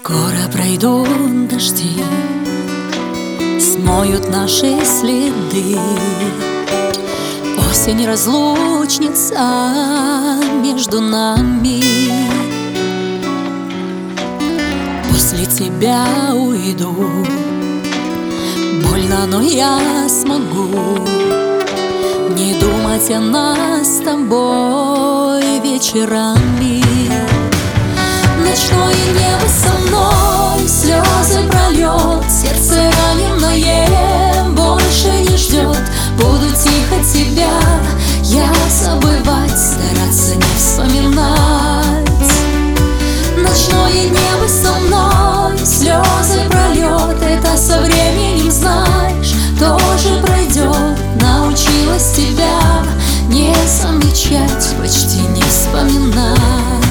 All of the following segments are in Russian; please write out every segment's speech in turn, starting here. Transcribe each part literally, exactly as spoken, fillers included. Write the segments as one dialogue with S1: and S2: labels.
S1: Скоро пройдут дожди, смоют наши следы. Осень разлучница между нами. После тебя уйду, больно, но я смогу не думать о нас с тобой вечерами. Ночное небо со мной слезы прольет, сердце раненое больше не ждет. Буду тихо тебя я забывать, стараться не вспоминать. Ночное небо со мной слезы прольет, это со временем, знаешь, тоже пройдет. Научилась тебя не замечать, почти не вспоминать.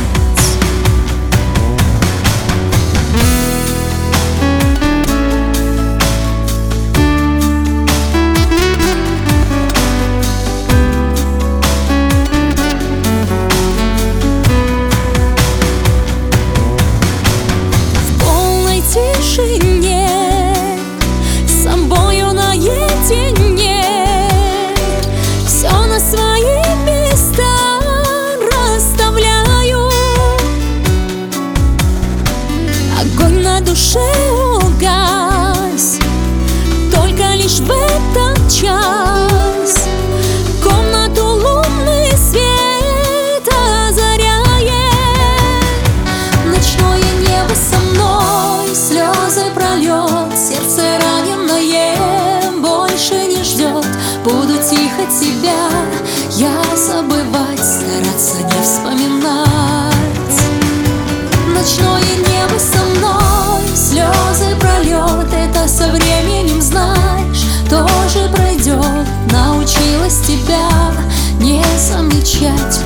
S1: Тишине, с собою наедине, все на свои места расставляю. Огонь на душе угас, только лишь в этот час. Комнату лунный свет озаряет. Ночное небо со мной слезы прольет, сердце раненое больше не ждет. Буду тихо тебя я забывать, стараться не вспоминать. Ночное небо со мной слезы прольет, это со временем, знаешь, тоже пройдет. Научилась тебя не замечать,